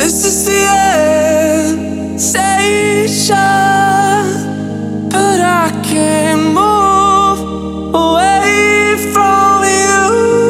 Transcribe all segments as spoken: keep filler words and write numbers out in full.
This is the end station, but I can't move away from you.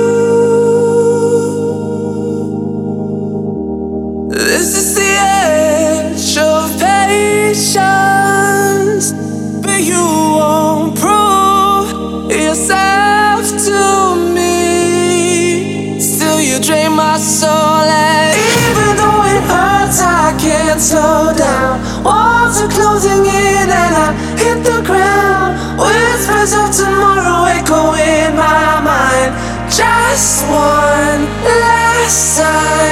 This is the edge of patience, but you won't prove yourself to me. Still you drain my soul, and even though it hurts, I can't slow down. Walls are closing in and I hit the ground. Whispers of tomorrow echo in my mind. Just one last time.